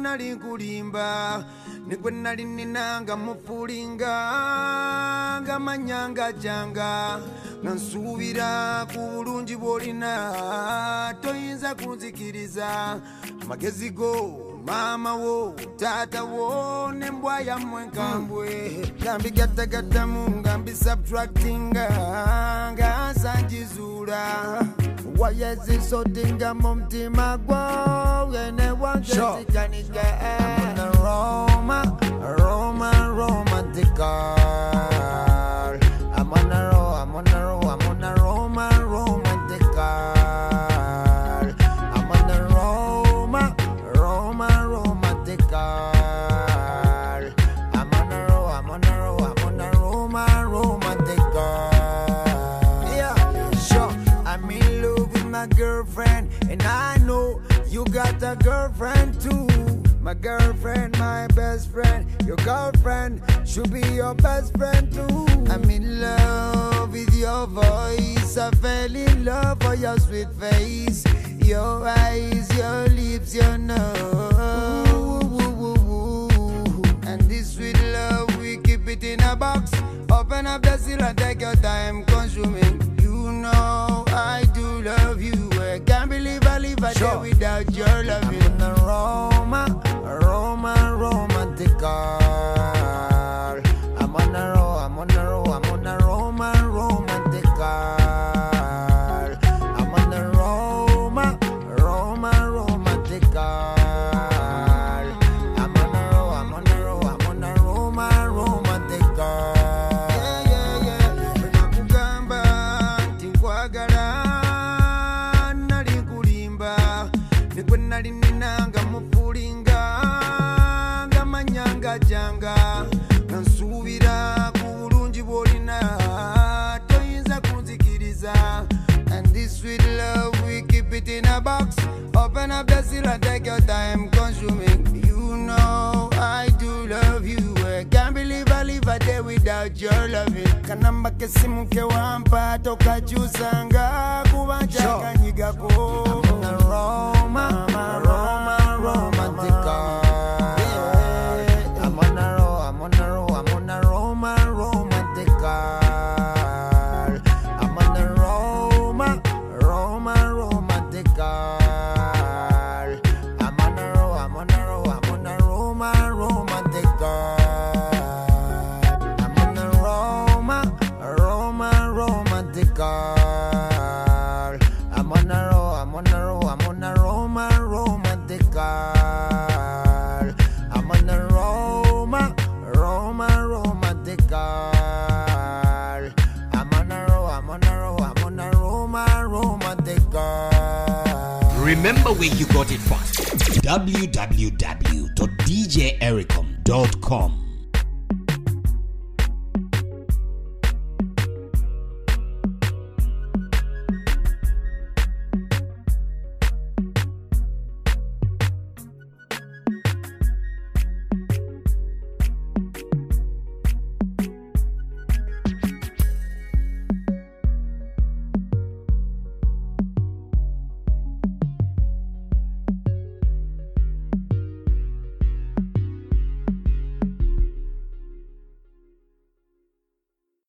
nali nkulimba nikwe nali ninanga mufulinga nga manyanga janga nga nsubira ku bulungi bwolina toyinza kunzikiriza amagezi go mama wo tata wo nembwa ya mwenkambwe gambi gatta mungambi subtracting nga sanjizula wayezi sotinga mumtima gwo ene wangezikanika romantical I'm on a romantical I'm on a romantical I'm on a romantical. Yeah, sure. I'm in love with my girlfriend, and I know you got a girlfriend too. My girlfriend, my best friend, your girlfriend should be your best friend too. I'm in love with your voice, I fell in love for your sweet face, your eyes, your lips, your nose. And this sweet love, we keep it in a box. Open up the seal and take your time consuming. You know I do love you. I can't believe I live a day without your loving. I'm on a romantical. I'm on a romantical. I'm on a romantical. I'm on a romantical. Yeah. Nakugamba ntikwagala nali nkulimba nikwe nali ninanga mufulinga nga manyanga janga nga nsubira ku bulungi bwolina toyinza kunzikiriza. And this sweet love we keep it in a box. Open up the seal and take your time consuming. You know I do love you. I can't believe I live a day without your loving. Kanamba kesimu ke wampa toka chusanga kubanja kanyigako. I'm on a romantical. I'm on a romantical. I'm on a romantical. I'm on a romantical. I'm on a Remember where you got it first. www.djericom.com